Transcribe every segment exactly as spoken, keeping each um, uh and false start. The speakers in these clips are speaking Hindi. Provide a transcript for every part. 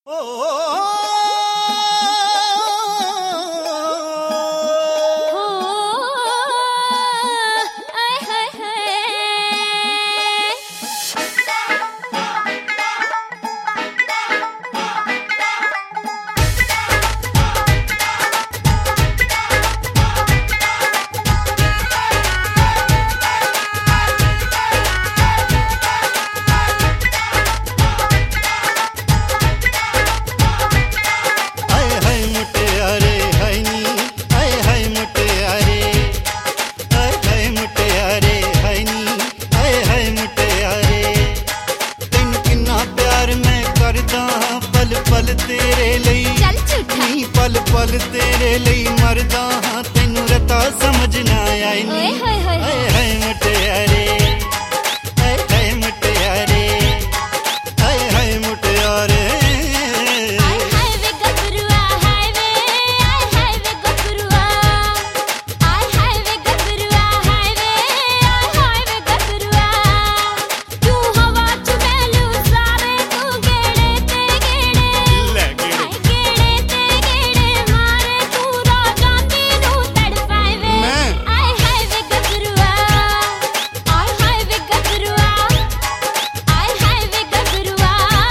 पल तेरे लई नी पल पल तेरे लई मरदा हां तैनू रता समझ ना आई नी हाय हाय मुटियारे हाय हाय मुटियारे हाय हाय मुटियारे हाय हाय वे गबरुआ हाय वे हाय हाय वे गबरुआ हाय हाय वे गबरुआ हाय वे हाय हाय वे गबरुआ तू हवा च मैलू सारे तू गेड़े ते गेड़े ले गेड़े गेड़े ते गेड़े मारे तू राजा दी नू तड़पाए वे हाय हाय वे गबरुआ हाय हाय वे गबरुआ हाय हाय वे गबरुआ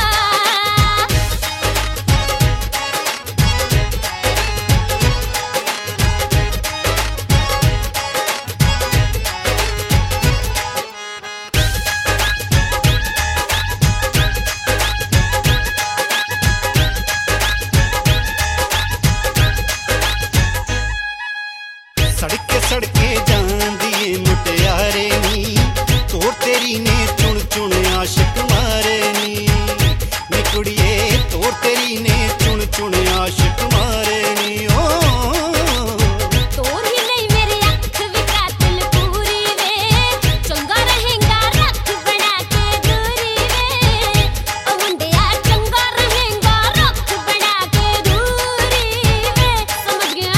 सड़के सड़के जांदी ए मुटियारे नी तोर तेरी ने चुन चुन आशिक मारे नी नी कुड़िए तोर तेरी ने चुन चुन आशिक मारे नी ओ तोर ही नहीं मेरी अख भी कातिल पूरी वे चंगा रहेगा रख बना के दूरी वे ओ मुंडिया चंगा रहेगा रख बना के दूरी वे समझ गया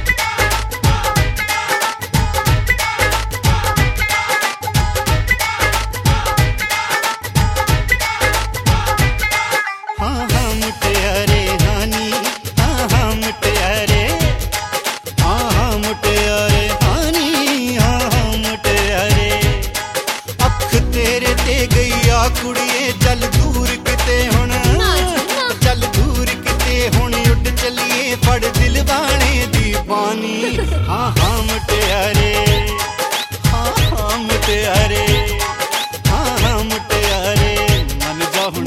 हाँ हाँ मुटियारे हानी हाँ हाँ मुटियारे हाँ हाँ मुटियारे हानी हाँ हाँ मुटियारे अख तेरे ते गई आ कुड़िए चल दूर किते हुण चल दूर किते हुण उड़ चलिए फड़ दिल बाणे दी पानी हाँ हाँ मुटियारे हाँ हाँ मुटियारे हाँ हाँ मुटियारे मन जा हुण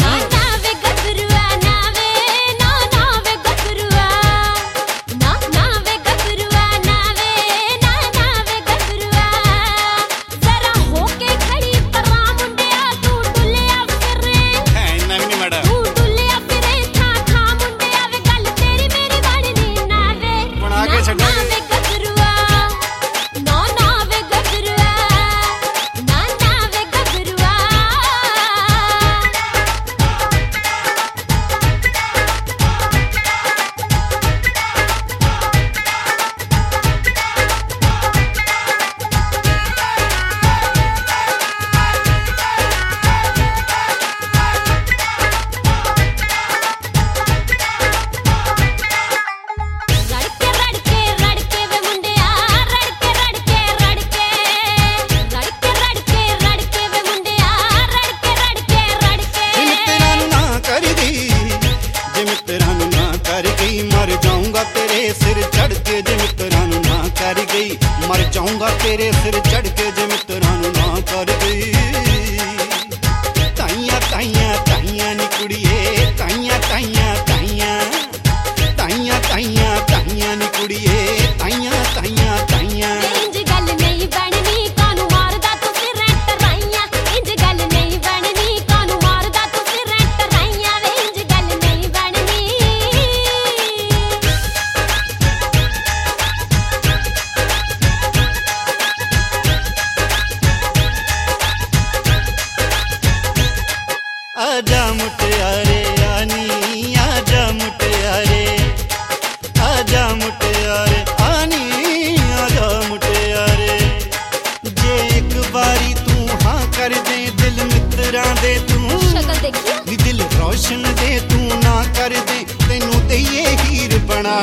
मर जाऊंगा तेरे सिर चढ़ के जे मित्रानु ना कर गई मर जाऊंगा तेरे सिर चढ़ के जे मित्रानु ना कर गई ताइया ताइया ताइया नी कुड़िए ताइया ताइया ताइया ताइया ताइया ताइया नी कुड़िए ताइया ताइया ताइया इंज गल नहीं बननी कानू मारदा तू फिर टराइया इंज गल नहीं बननी कानू मारदा तू फिर टराइया वे इंज गल नहीं बननी आजा मुटियारे आनी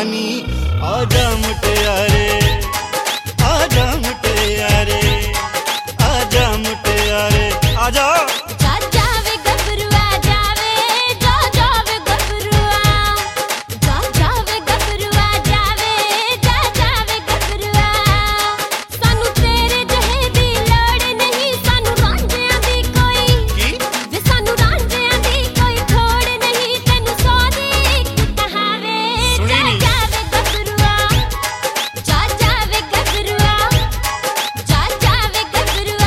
नी आजा मुटियारे आजा मुटियारे आजा मुटियारे आजा जा जावे गबरुआ जावे जा जावे गबरुआ जा जावे गबरुआ जावे जा जावे गबरुआ सानू तेरे जहे दी लोड़ नहीं सानू रांझियां दी कोई की वे सानू रांझियां दी कोई थोड़ नहीं तैनू सौ दी एक कहावे जा जावे गबरुआ जा जावे गबरुआ जा जावे गबरुआ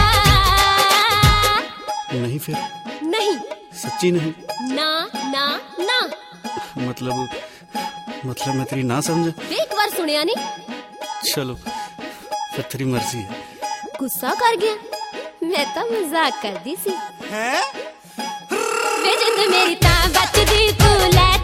नहीं फिर नहीं सच्ची नहीं ना ना ना मतलब मतलब मैं तेरी ना समझा एक बार सुनिया नहीं चलो फिर तेरी मर्जी है गुस्सा कर गया मैं तो मजाक कर दी सी हैं वे जिंद मेरी तां बचदी तू लै